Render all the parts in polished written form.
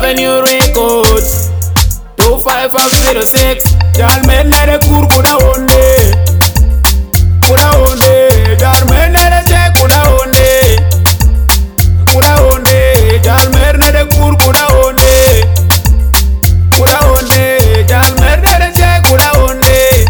Avenue Records 25506 Jalmenere kur kuda onde Jalmenere che kuda onde Jalmenere kur kuda onde Jalmenere che kuda onde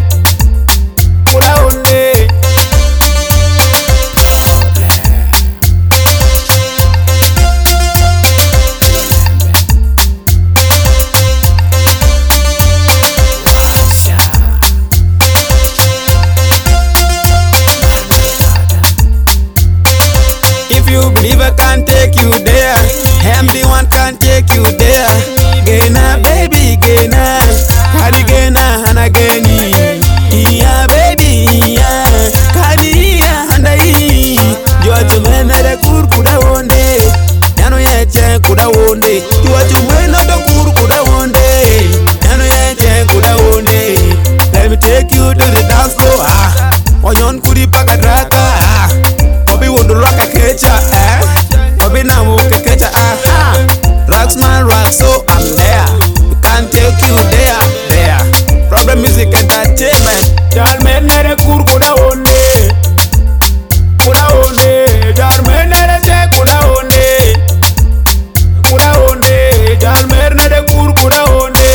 You believe I can take you there. I'm the one can take you there. Gena baby, gena, kadi gena hana geni. Iya baby, iya, kadi iya handa i. Juachu mena de kur kuda wonde. Yano yeche kuda wonde. Juachu mena de kur kuda wonde. Yano yeche kuda wonde. Let me take you to the dance floor. Ah, oyon kudi pakadraka. Ah. Bobby would rock a catcher, Bobby now would catcher, Rocksman rock, so I'm there. We can't take you there. Problem music entertainment. Jalmenere kur kuda onde. Jalmenere che kuda onde. Jalmenere kur kuda onde.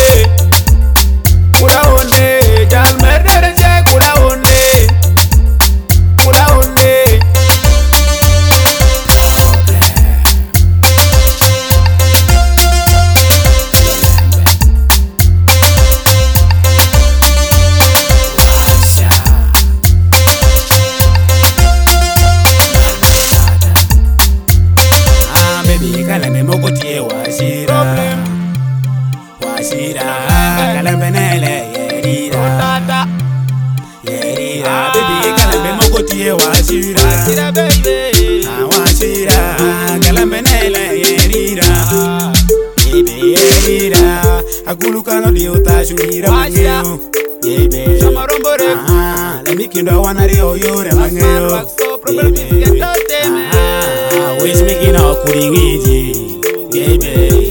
Jalmenere che kuda onde. Kalame mokotie washira kalambe nele yerira baby kalame mokotie washira kalambe nele yerira baby yerira akulukano diota shurira mangeo baby lemikindo wanari oyore mangeo wish me kino kuringiji baby